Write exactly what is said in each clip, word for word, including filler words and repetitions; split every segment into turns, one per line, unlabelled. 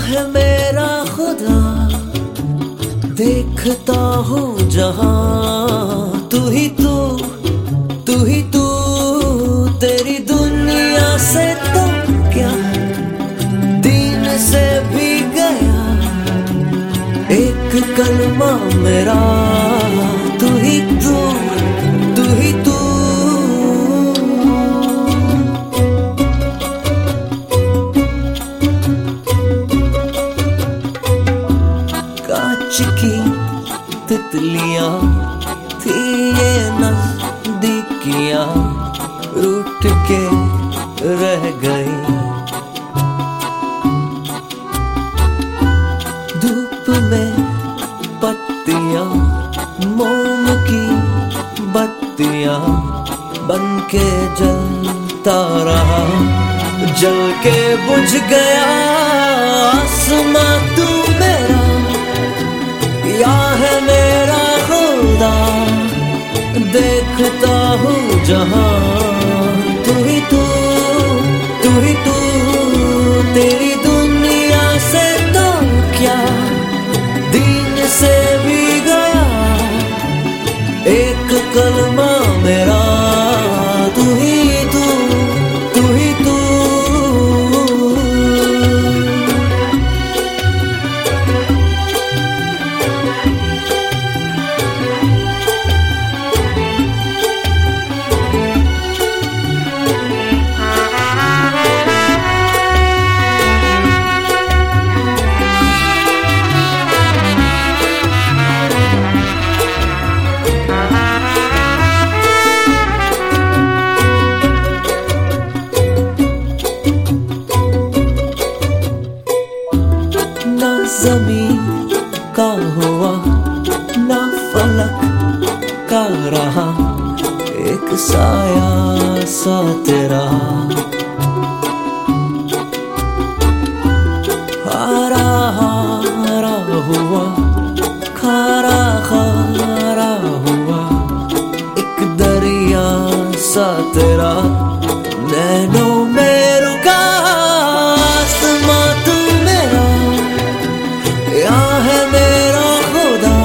है मेरा खुदा, देखता हूँ जहां। तू ही तू, तू ही तू, तेरी दुनिया से तो क्या दीन से भी गया एक कलमा मेरा। तू ही तू, तू ही तू। कांच की तितलियां थी ये नजदीकियां, रूठ के रह गई। धूप में पत्तियां, मोम की बत्तियां, बन के जलता रहा, जल के बुझ गया। आसमां तू मेरा, या है मेरा खुदा, देखता हूँ जहां। तू ही तू, तू ही तू, तेरी दुनिया से तो क्या दीन से भी गया एक कलमा मेरा। तू ही तू, तू ही तू। ना ज़मीन का हुआ ना फलक का रहा, एक साया सा तेरा। हारा हारा हुआ, खारा खारा हुआ, एक दरिया सा तेरा। नैनों में रुका आसमां तू मेरा, या है मेरा खुदा,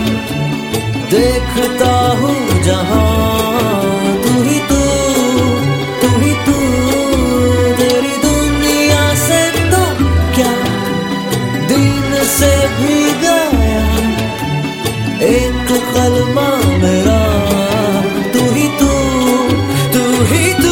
देखता हूँ जहां। तू ही तू, तू ही तू, तेरी दुनिया से तो क्या दीन से भी गया एक कलमा मेरा। तू ही तू, तू ही तू।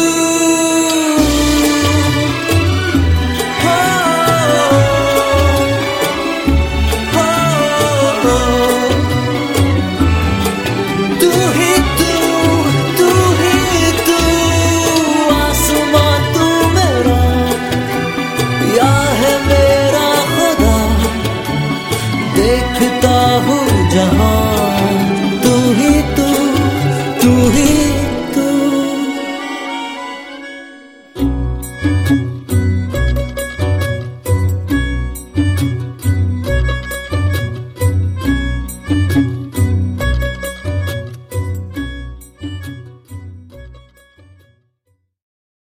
देखता हूँ जहां, तू ही तू, तू ही तू।